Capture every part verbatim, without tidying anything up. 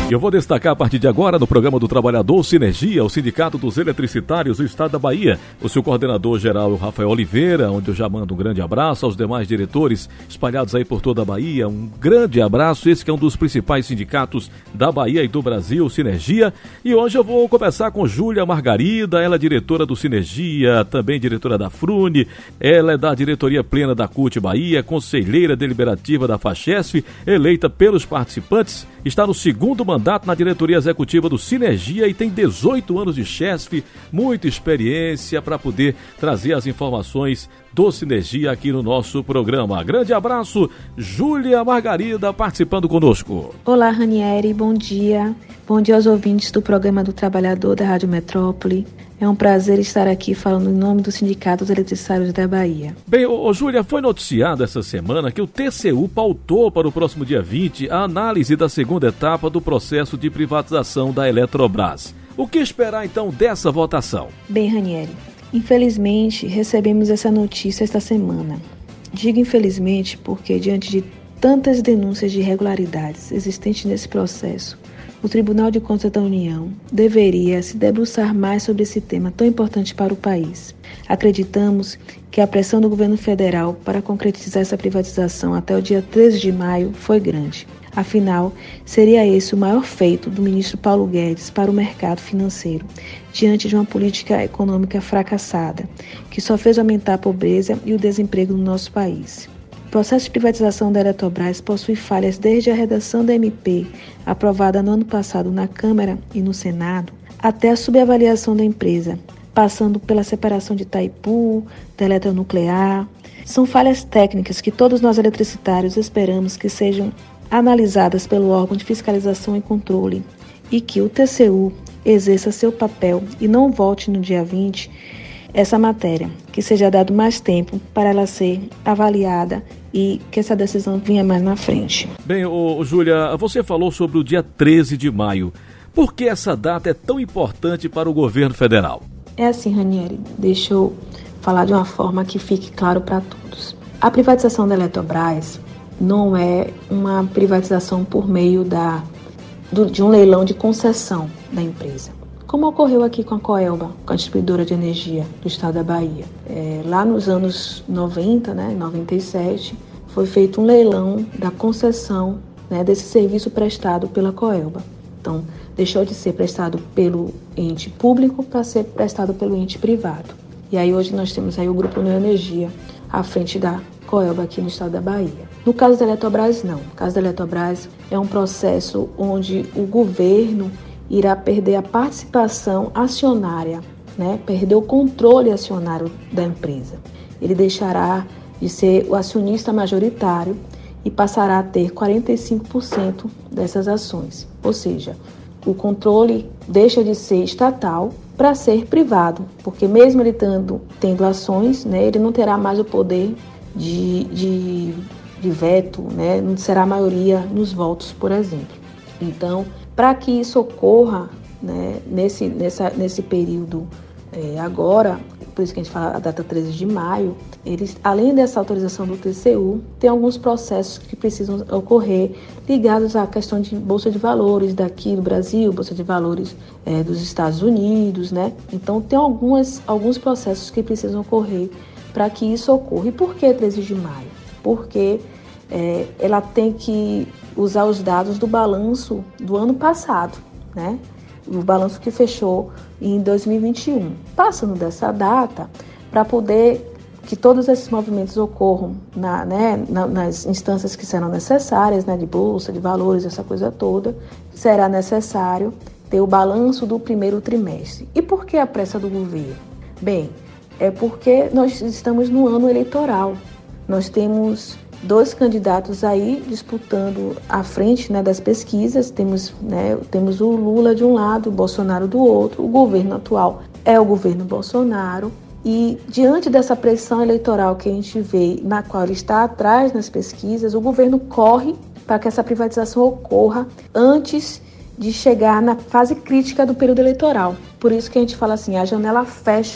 Eu vou destacar a partir de agora no programa do Trabalhador Sinergia, o Sindicato dos Eletricitários do Estado da Bahia. O seu coordenador-geral é o Rafael Oliveira, onde eu já mando um grande abraço aos demais diretores espalhados aí por toda a Bahia. Um grande abraço, esse que é um dos principais sindicatos da Bahia e do Brasil, Sinergia. E hoje eu vou conversar com Júlia Margarida, ela é diretora do Sinergia, também diretora da Frune, ela é da diretoria plena da CUT Bahia, conselheira deliberativa da FACHESF, eleita pelos participantes, está no segundo mandato na diretoria executiva do Sinergia e tem dezoito anos de CHESF, muita experiência para poder trazer as informações do Sinergia aqui no nosso programa. Grande abraço, Júlia Margarida participando conosco. Olá, Ranieri, bom dia. Bom dia aos ouvintes do programa do Trabalhador da Rádio Metrópole. É um prazer estar aqui falando em nome do Sindicato dos Eletricitários da Bahia. Bem, ô, ô, Júlia, foi noticiado essa semana que o T C U pautou para o próximo dia vinte a análise da segunda etapa do processo de privatização da Eletrobras. O que esperar, então, dessa votação? Bem, Ranieri, infelizmente recebemos essa notícia esta semana. Digo infelizmente porque, diante de tantas denúncias de irregularidades existentes nesse processo, o Tribunal de Contas da União deveria se debruçar mais sobre esse tema tão importante para o país. Acreditamos que a pressão do governo federal para concretizar essa privatização até o dia treze de maio foi grande. Afinal, seria esse o maior feito do ministro Paulo Guedes para o mercado financeiro, diante de uma política econômica fracassada, que só fez aumentar a pobreza e o desemprego no nosso país. O processo de privatização da Eletrobras possui falhas desde a redação da M P, aprovada no ano passado na Câmara e no Senado, até a subavaliação da empresa, passando pela separação de Itaipu, da Eletronuclear. São falhas técnicas que todos nós eletricitários esperamos que sejam analisadas pelo órgão de fiscalização e controle e que o T C U exerça seu papel e não volte no dia vinte essa matéria, que seja dado mais tempo para ela ser avaliada e que essa decisão venha mais na frente. Bem, ô, ô, Júlia, você falou sobre o dia treze de maio. Por que essa data é tão importante para o governo federal? É assim, Ranieri, deixa eu falar de uma forma que fique claro para todos. A privatização da Eletrobras não é uma privatização por meio da, do, de um leilão de concessão da empresa, como ocorreu aqui com a Coelba, com a distribuidora de energia do estado da Bahia. É, lá nos anos noventa, né, noventa e sete, foi feito um leilão da concessão, né, desse serviço prestado pela Coelba. Então, deixou de ser prestado pelo ente público para ser prestado pelo ente privado. E aí hoje nós temos aí o Grupo Neoenergia à frente da Coelba aqui no estado da Bahia. No caso da Eletrobras, não. No caso da Eletrobras, é um processo onde o governo irá perder a participação acionária, né? Perder o controle acionário da empresa. Ele deixará de ser o acionista majoritário e passará a ter quarenta e cinco por cento dessas ações. Ou seja, o controle deixa de ser estatal para ser privado, porque mesmo ele tendo, tendo ações, né, ele não terá mais o poder de, de, de veto, né, não será a maioria nos votos, por exemplo. Então, para que isso ocorra, né, nesse, nessa, nesse período é, agora, por isso que a gente fala a data treze de maio, eles, além dessa autorização do T C U, tem alguns processos que precisam ocorrer ligados à questão de Bolsa de Valores daqui do Brasil, Bolsa de Valores é, dos Estados Unidos, né? Então, tem algumas, alguns processos que precisam ocorrer para que isso ocorra. E por que treze de maio? Porque é, ela tem que usar os dados do balanço do ano passado, né? O balanço que fechou em dois mil e vinte e um. Passando dessa data, para poder que todos esses movimentos ocorram na, né, na, nas instâncias que serão necessárias, né, de bolsa, de valores, essa coisa toda, será necessário ter o balanço do primeiro trimestre. E por que a pressa do governo? Bem, é porque nós estamos no ano eleitoral. Nós temos dois candidatos aí disputando à frente, né, das pesquisas. Temos, né, temos o Lula de um lado, o Bolsonaro do outro. O governo atual é o governo Bolsonaro. E diante dessa pressão eleitoral que a gente vê, na qual ele está atrás nas pesquisas, o governo corre para que essa privatização ocorra antes de chegar na fase crítica do período eleitoral. Por isso que a gente fala assim, a janela fecha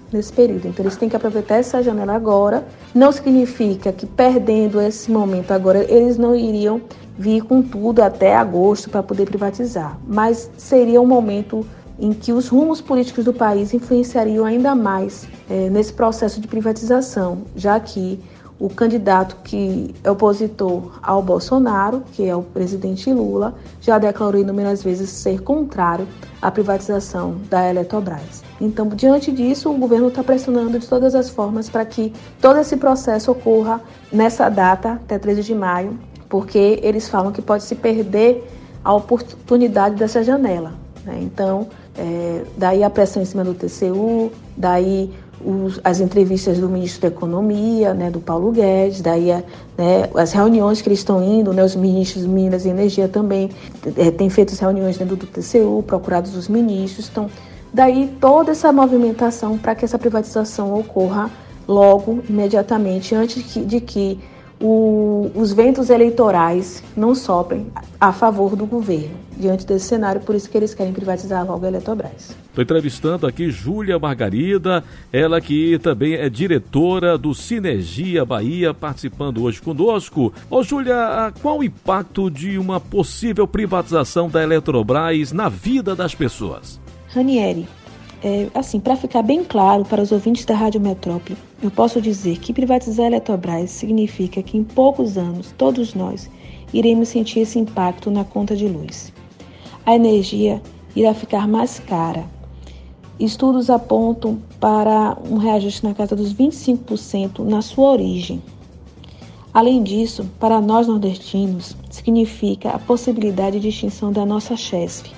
nesse período. Então, eles têm que aproveitar essa janela agora. Não significa que, perdendo esse momento agora, eles não iriam vir com tudo até agosto para poder privatizar. Mas seria um momento em que os rumos políticos do país influenciariam ainda mais é, nesse processo de privatização, já que o candidato que é opositor ao Bolsonaro, que é o presidente Lula, já declarou inúmeras vezes ser contrário à privatização da Eletrobras. Então, diante disso, o governo está pressionando de todas as formas para que todo esse processo ocorra nessa data, até treze de maio, porque eles falam que pode se perder a oportunidade dessa janela, né? Então, é, daí a pressão em cima do T C U, daí os, as entrevistas do ministro da Economia, né, do Paulo Guedes, daí a, né, as reuniões que eles estão indo, né, os ministros de Minas e Energia também é, têm feito as reuniões dentro do T C U, procurados os ministros. Então, daí toda essa movimentação para que essa privatização ocorra logo, imediatamente, antes de que, de que o, os ventos eleitorais não soprem a favor do governo, diante desse cenário. Por isso que eles querem privatizar logo a Eletrobras. Estou entrevistando aqui Júlia Margarida, ela que também é diretora do Sinergia Bahia, participando hoje conosco. Ô Júlia, qual o impacto de uma possível privatização da Eletrobras na vida das pessoas? Ranieri, é, assim, para ficar bem claro para os ouvintes da Rádio Metrópole, eu posso dizer que privatizar a Eletrobras significa que em poucos anos, todos nós iremos sentir esse impacto na conta de luz. A energia irá ficar mais cara. Estudos apontam para um reajuste na casa dos vinte e cinco por cento na sua origem. Além disso, para nós nordestinos, significa a possibilidade de extinção da nossa Chesf.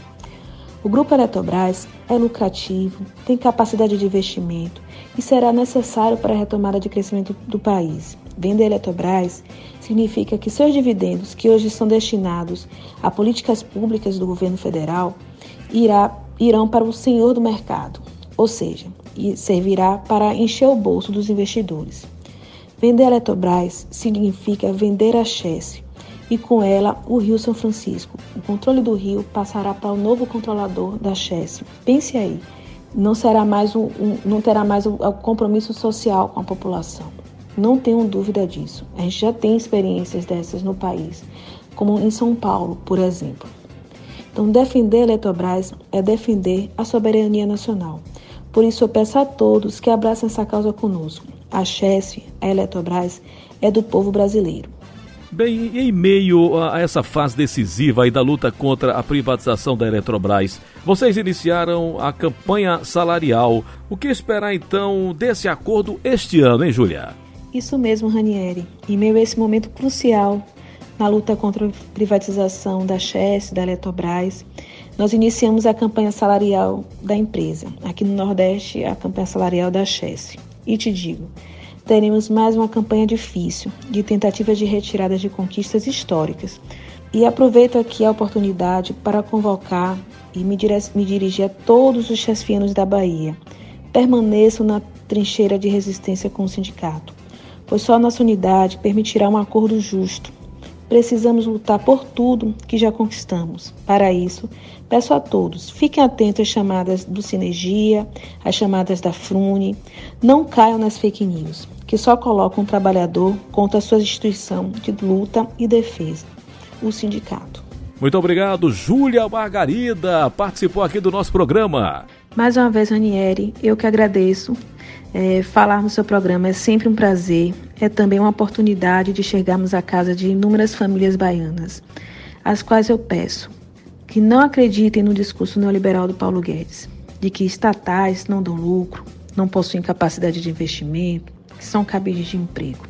O Grupo Eletrobras é lucrativo, tem capacidade de investimento e será necessário para a retomada de crescimento do país. Vender a Eletrobras significa que seus dividendos, que hoje são destinados a políticas públicas do governo federal, irá, irão para o senhor do mercado, ou seja, servirá para encher o bolso dos investidores. Vender a Eletrobras significa vender a Chesf, e com ela o Rio São Francisco. O controle do rio passará para o novo controlador da Chesf. Pense aí, não, será mais um, um, não terá mais o um, um compromisso social com a população. Não tenham dúvida disso. A gente já tem experiências dessas no país, como em São Paulo, por exemplo. Então, defender a Eletrobras é defender a soberania nacional. Por isso, eu peço a todos que abracem essa causa conosco. A Chesf, a Eletrobras, é do povo brasileiro. Bem, em meio a essa fase decisiva aí da luta contra a privatização da Eletrobras, vocês iniciaram a campanha salarial. O que esperar então desse acordo este ano, hein, Júlia? Isso mesmo, Ranieri. Em meio a esse momento crucial na luta contra a privatização da Chesf, da Eletrobras, nós iniciamos a campanha salarial da empresa. Aqui no Nordeste, a campanha salarial da Chesf. E te digo, teremos mais uma campanha difícil, de tentativas de retiradas de conquistas históricas. E aproveito aqui a oportunidade para convocar e me, dire- me dirigir a todos os chesfianos da Bahia. Permaneçam na trincheira de resistência com o sindicato, pois só a nossa unidade permitirá um acordo justo. Precisamos lutar por tudo que já conquistamos. Para isso, peço a todos, fiquem atentos às chamadas do Sinergia, às chamadas da Frune, não caiam nas fake news, que só colocam o trabalhador contra a sua instituição de luta e defesa, o sindicato. Muito obrigado, Júlia Margarida, participou aqui do nosso programa. Mais uma vez, Ranieri, eu que agradeço. É, falar no seu programa é sempre um prazer, é também uma oportunidade de chegarmos à casa de inúmeras famílias baianas, às quais eu peço que não acreditem no discurso neoliberal do Paulo Guedes, de que estatais não dão lucro, não possuem capacidade de investimento, que são cabides de emprego.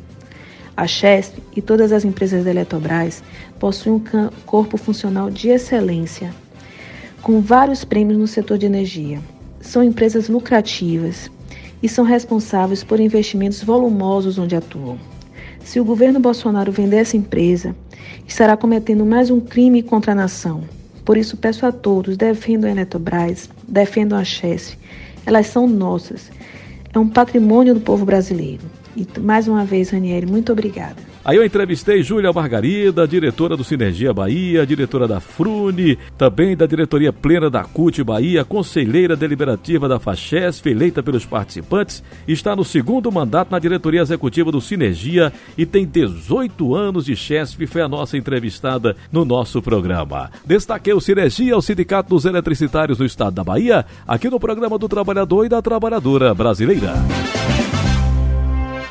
A Chesf e todas as empresas da Eletrobras possuem um corpo funcional de excelência, com vários prêmios no setor de energia. São empresas lucrativas e são responsáveis por investimentos volumosos onde atuam. Se o governo Bolsonaro vender essa empresa, estará cometendo mais um crime contra a nação. Por isso, peço a todos, defendam a Eletrobras, defendam a Chesf. Elas são nossas. É um patrimônio do povo brasileiro. E, mais uma vez, Ranieri, muito obrigada. Aí eu entrevistei Júlia Margarida, diretora do Sinergia Bahia, diretora da Frune, também da diretoria plena da C U T Bahia, conselheira deliberativa da FACHESF, eleita pelos participantes, está no segundo mandato na diretoria executiva do Sinergia e tem dezoito anos de CHESF, foi a nossa entrevistada no nosso programa. Destaquei o Sinergia, o Sindicato dos Eletricitários do Estado da Bahia, aqui no programa do Trabalhador e da Trabalhadora Brasileira.